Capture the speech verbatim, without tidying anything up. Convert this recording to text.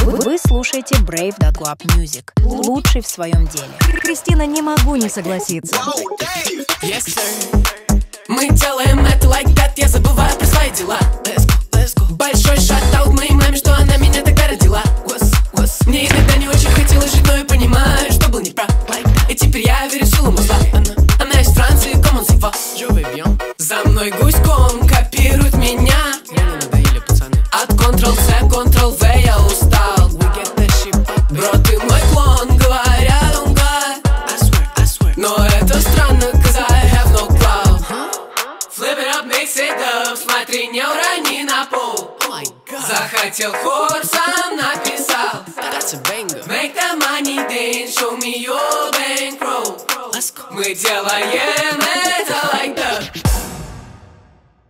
Вы слушаете Brave dot Club Music, лучший в своем деле. Кристина, не могу не согласиться. Yes, sir. Мы делаем это like that, я забываю про свои дела. Let's go, let's go. Большой шатаут моей маме, что она меня тогда родила. What's, what's? Мне иногда не очень хотелось жить, но я понимаю, что был неправ. Like и теперь я верю в силу мозга. Она, она из Франции, comment ça va? Je vais bien. За мной гуськом копируют меня. Мне не надоели пацаны. От контрол-C, контрол-V я устал. We get that shit back. Бро, ты мой клон, говорят, он God. I swear, I swear. Но это странно, cause I have no clout. Flip it up, mix it up. Смотри, не урони на пол. Oh my God. Захотел хор, сам написал. That's a banger. Make the money dance, show me your bankroll. Let's go. Мы делаем это like that.